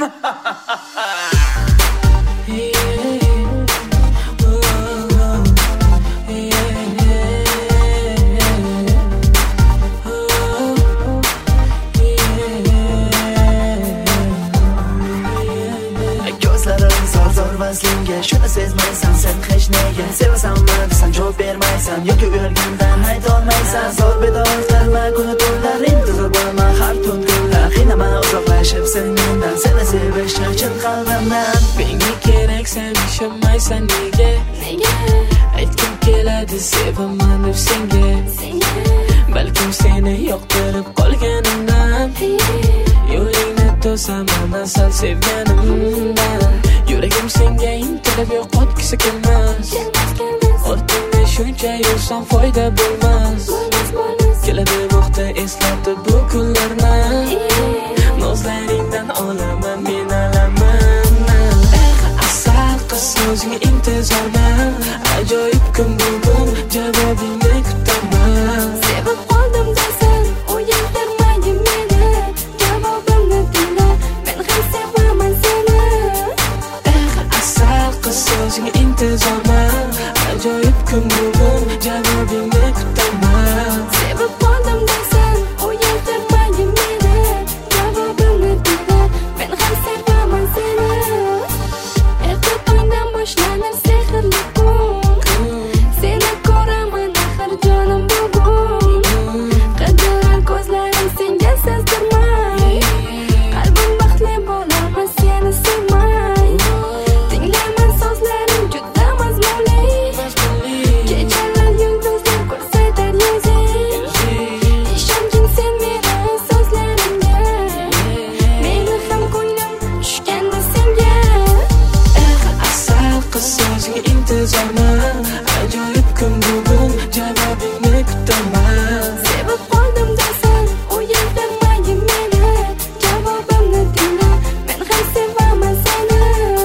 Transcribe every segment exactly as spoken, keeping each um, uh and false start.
Senga shuni sezmaysan sen hech nega sevasanmi desam javob bermaysan yoki uyalgandan aytolmaysan zor bedor qilma kuni tunlar intizor bo'lma har tun kunlar qiynama uzoqlashib sen mendan seni sevish uchun qalbimdan menga kerak sen ishonmaysan nega nega aytgim keladi sevaman deb senga balkim seni yoqtirib qolganimdan yo'lingni to'saman asal sevganimdan yuragim senga intilib yo'qotgisi kelmas ortingda shuncha yursam foyda bo'lmas keladi vaqti eslatib bu kunlarni nozlaringdan olaman men alaman asal qiz o'zingga intizorman ajoyib kun bugun javobingni kutaman sevib qoldim desam o'yintirmagin meni javobimni tingla men ham sevaman seni Sözünü intizorman ajoyib kun bugun javobingni kutaman sevib qoldim desam o'yintirmagin meni javobimni tingla men ham sevaman seni erta tongdan boshlanir sehrli kun seni ko'raman axir jonim bugun qidirar ko'zlarim senga sezdirmay qalbim baxtli bo'laman seni sevmay tinglaman sozlaring juda mazmunli kechalar yulduzlar ko'rsatar yuzing ishongin sen meni so'zlaringga meni ham ko'nglim tushganda senga asal qiz o'zingga intizorman ajoyib kun bugun javobingni kutaman sevib qoldim desam o'yintirmagin meni javobimni tingla men ham sevaman seni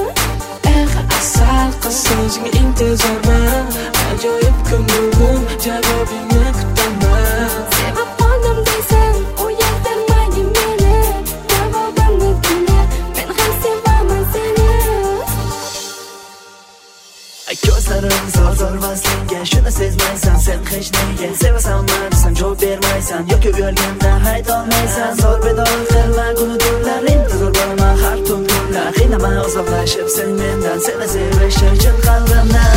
asal qiz o'zingga intizorman ajoyib kun bugun javobingni kutaman sevib qoldim desam o'yintirmagin meni javobimni tingla men ham sevaman seni ko'zlarim zor zor vaslinga shuni sezmaysan sen hech nega sevasanmi desam javob bermaysan yoki uyalganda aytolmaysan zor bedor qilma kuni tunlar intizor bo'lma har tun kunlar qiynama uzoqlashib sen mendan seni sevish uchun qalbimdan